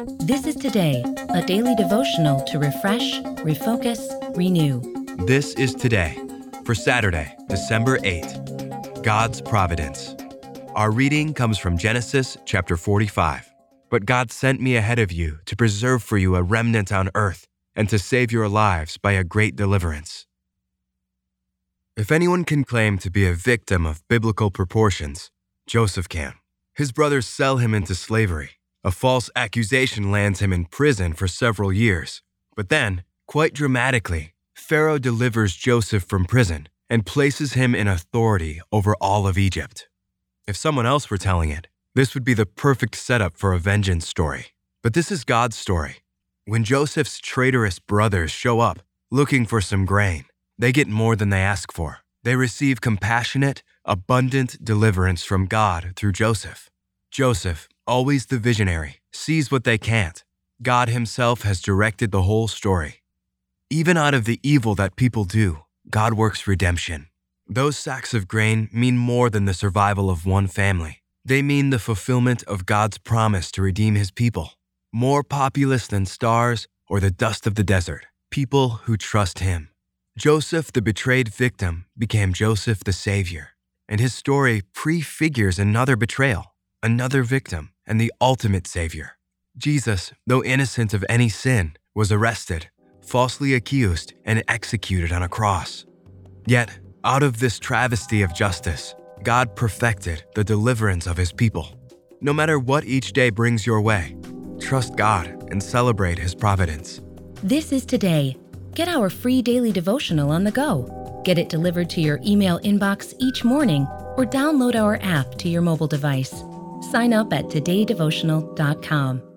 This is Today, a daily devotional to refresh, refocus, renew. This is Today for Saturday, December 8th. God's Providence. Our reading comes from Genesis chapter 45. But God sent me ahead of you to preserve for you a remnant on earth and to save your lives by a great deliverance. If anyone can claim to be a victim of biblical proportions, Joseph can. His brothers sell him into slavery. A false accusation lands him in prison for several years. But then, quite dramatically, Pharaoh delivers Joseph from prison and places him in authority over all of Egypt. If someone else were telling it, this would be the perfect setup for a vengeance story. But this is God's story. When Joseph's traitorous brothers show up looking for some grain, they get more than they ask for. They receive compassionate, abundant deliverance from God through Joseph. Joseph, always the visionary, sees what they can't. God himself has directed the whole story. Even out of the evil that people do, God works redemption. Those sacks of grain mean more than the survival of one family. They mean the fulfillment of God's promise to redeem his people. More populous than stars or the dust of the desert, people who trust him. Joseph, the betrayed victim, became Joseph the Savior, and his story prefigures another betrayal, another victim, and the ultimate Savior. Jesus, though innocent of any sin, was arrested, falsely accused, and executed on a cross. Yet, out of this travesty of justice, God perfected the deliverance of his people. No matter what each day brings your way, trust God and celebrate his providence. This is Today. Get our free daily devotional on the go. Get it delivered to your email inbox each morning or download our app to your mobile device. Sign up at todaydevotional.com.